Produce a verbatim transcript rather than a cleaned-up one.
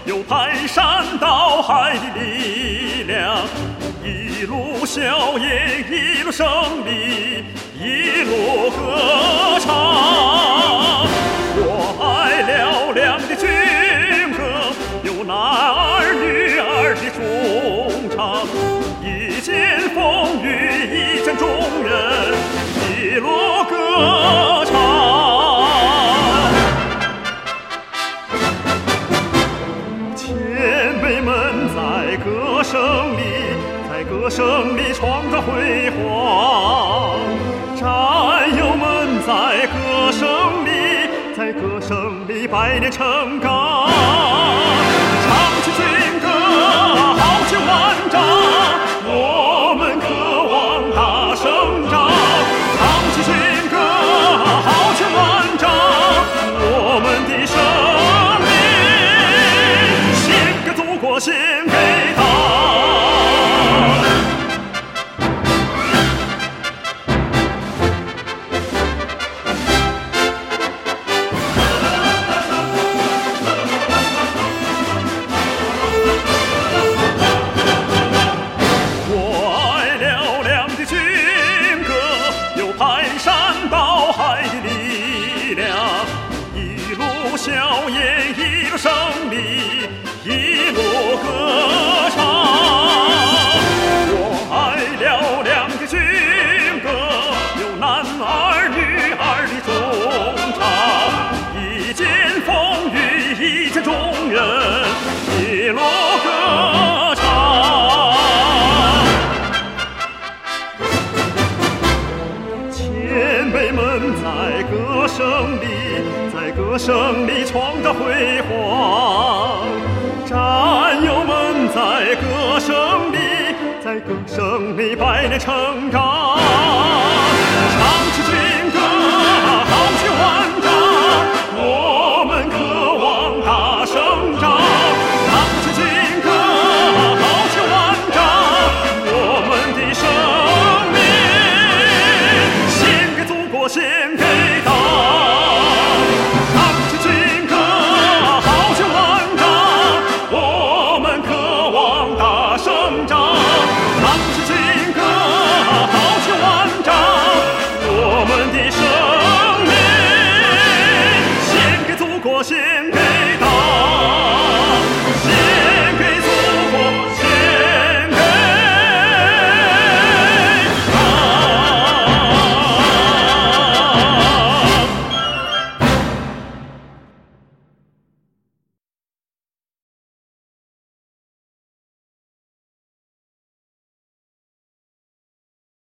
有排山倒海的力量，一路硝烟，一路胜利，一路歌唱。我爱嘹亮的军歌，有男儿女儿的衷肠，一见风雨一见众人，一路歌唱。前辈们在歌声里，在歌声里创造辉煌，战友们在歌声里，在歌声里百年成钢。唱起军歌，豪气万丈，我们渴望大声张。唱起军歌，豪气万丈，我们的生命献给祖国，献给党。硝烟一路胜利，一路歌唱。我爱嘹亮的军歌，有男儿女儿的衷肠，一见风雨一见众人，一路歌唱。前辈们在歌声里，在歌声里创造辉煌，战友们在歌声里，在歌声里百年成钢。